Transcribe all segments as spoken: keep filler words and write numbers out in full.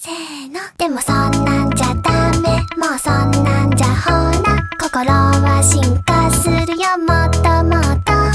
せーの。でもそんなんじゃダメ、もうそんなんじゃほら心は進化するよ、もっともっと。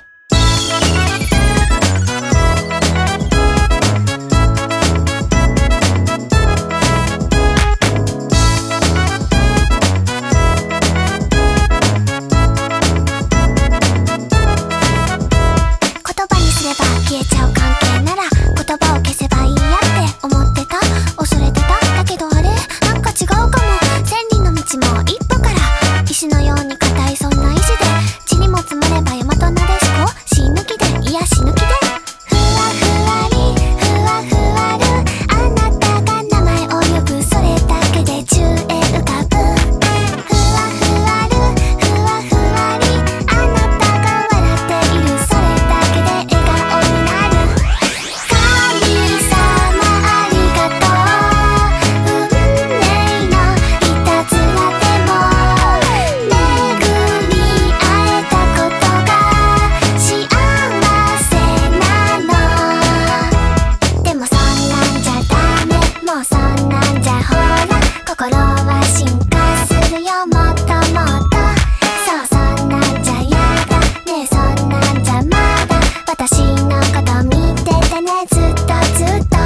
消えちゃう関係なら言葉を消せばいいやって思ってた、恐れてた。だけどあれなんか違うかも。千里の道も一歩から、石のように硬いそんな意志で、地にも積もれば大和なでしこ、死ぬ気でいや死ぬ気で。ふわふわりふわふわる、あなたが名前を呼ぶ、それだけで宙へ浮かぶ。ふわふわるふわふわり、あなたが笑っている、それだけで笑顔になる。神様ありがとう、運命のいたずらでも巡り会えたことが幸せなの。でもそんなんじゃダメ、もうそんなんじゃほら心は進化するよ、もっともっと。そう、そんなんじゃやだねえ、そんなんじゃまだ私のこと見ててね、ずっとずっと。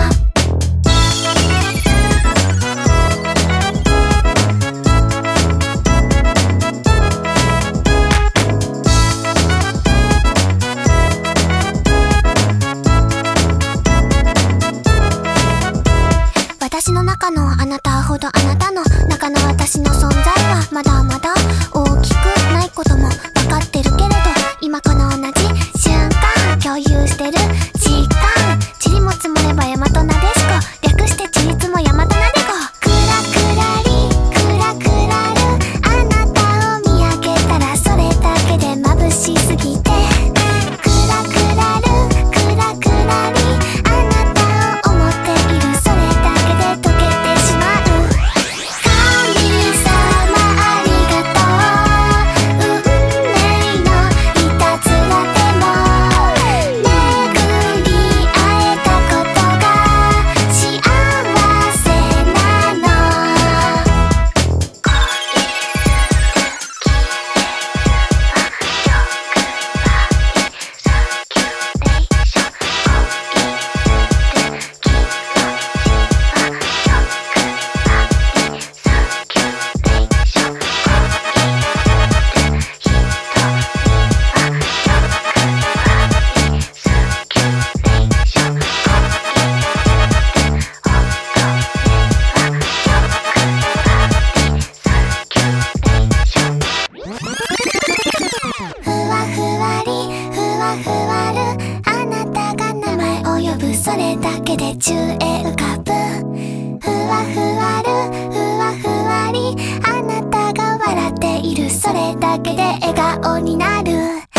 私の中のあなたほどあなたの中の私の存在はまだまだ大きくないことも分かってるけれど、今この同じ瞬間共有してる時間、塵も積もれば大和なでしこ、略してちりつも大和なでこ。クラクラリクラクラる、あなたを見上げたらそれだけで眩しすぎて。クラクラるクラクラリ、あなたを思っている、それだけで溶けてしまう。神様ありがとう、運命のいたずらでも巡り会えたことが幸せなの。ふわふわりふわふわる、あなたが名前を呼ぶ、それだけで宙へ浮かぶ。ふわふわるふわふわり、あなたが笑っている、それだけで笑顔になる。